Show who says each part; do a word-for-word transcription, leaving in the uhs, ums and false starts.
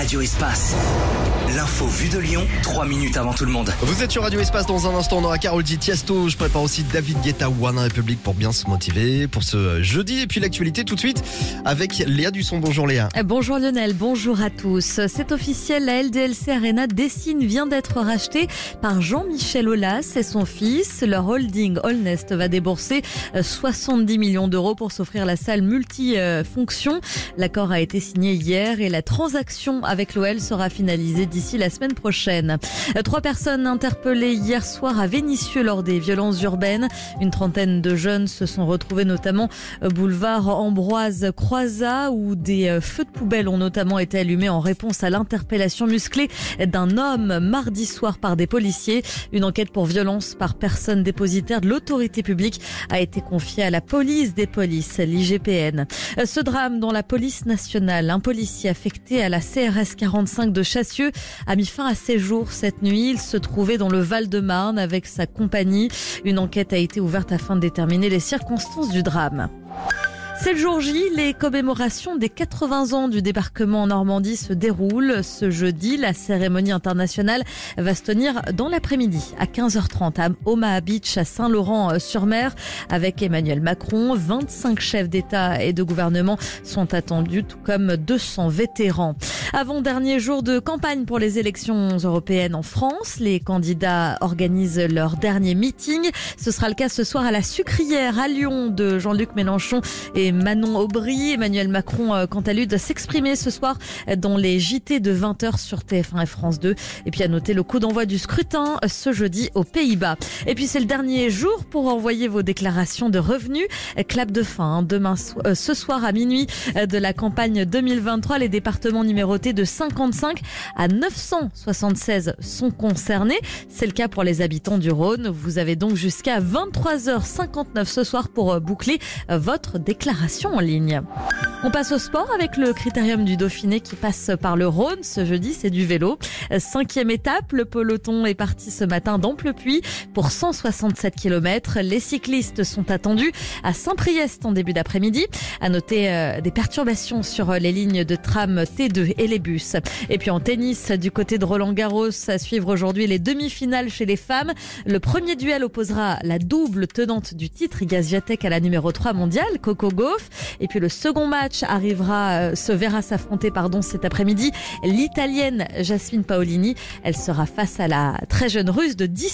Speaker 1: Radio Espace. L'info vue de Lyon, trois minutes avant tout le monde.
Speaker 2: Vous êtes sur Radio Espace, dans un instant on aura Karol G, Tiesto, je prépare aussi David Guetta ou One République pour bien se motiver pour ce jeudi. Et puis l'actualité tout de suite avec Léa Dusson. Bonjour Léa.
Speaker 3: Bonjour Lionel, bonjour à tous. C'est officiel, la L D L C Arena Dessine vient d'être rachetée par Jean-Michel Aulas et son fils. Leur holding Allnest va débourser soixante-dix millions d'euros pour s'offrir la salle multifonction. L'accord a été signé hier et la transaction avec l'O L sera finalisée d'ici la semaine prochaine. Trois personnes interpellées hier soir à Vénissieux lors des violences urbaines. Une trentaine de jeunes se sont retrouvés notamment boulevard Ambroise Croizat où des feux de poubelle ont notamment été allumés en réponse à l'interpellation musclée d'un homme mardi soir par des policiers. Une enquête pour violence par personne dépositaire de l'autorité publique a été confiée à la police des polices, l'I G P N. Ce drame dans la police nationale, un policier affecté à la C R S quarante-cinq de Chassieux a mis fin à ses jours cette nuit. Il se trouvait dans le Val-de-Marne avec sa compagnie. Une enquête a été ouverte afin de déterminer les circonstances du drame. C'est le jour J, les commémorations des quatre-vingts ans du débarquement en Normandie se déroulent. Ce jeudi, la cérémonie internationale va se tenir dans l'après-midi à quinze heures trente à Omaha Beach à Saint-Laurent-sur-Mer avec Emmanuel Macron. vingt-cinq chefs d'État et de gouvernement sont attendus, tout comme deux cents vétérans. Avant-dernier jour de campagne pour les élections européennes en France, les candidats organisent leur dernier meeting. Ce sera le cas ce soir à la Sucrière à Lyon de Jean-Luc Mélenchon et Manon Aubry. Emmanuel Macron, quant à lui, doit s'exprimer ce soir dans les J T de vingt heures sur T F un et France deux. Et puis à noter le coup d'envoi du scrutin ce jeudi aux Pays-Bas. Et puis c'est le dernier jour pour envoyer vos déclarations de revenus. Clap de fin demain, euh, ce soir à minuit de la campagne deux mille vingt-trois. Les départements numérotés de cinquante-cinq à neuf cent soixante-seize sont concernés. C'est le cas pour les habitants du Rhône. Vous avez donc jusqu'à vingt-trois heures cinquante-neuf ce soir pour boucler votre déclaration en ligne. On passe au sport avec le critérium du Dauphiné qui passe par le Rhône. Ce jeudi, c'est du vélo. Cinquième étape, le peloton est parti ce matin d'Amplepuis pour cent soixante-sept kilomètres. Les cyclistes sont attendus à Saint-Priest en début d'après-midi. À noter euh, des perturbations sur les lignes de tram T deux et les bus. Et puis en tennis, du côté de Roland-Garros, à suivre aujourd'hui les demi-finales chez les femmes. Le premier duel opposera la double tenante du titre, Iga Swiatek, à la numéro trois mondiale, Coco Gauff. Et puis le second match arrivera, euh, se verra s'affronter pardon, cet après-midi l'Italienne Jasmine Paolini. Elle sera face à la très jeune Russe de dix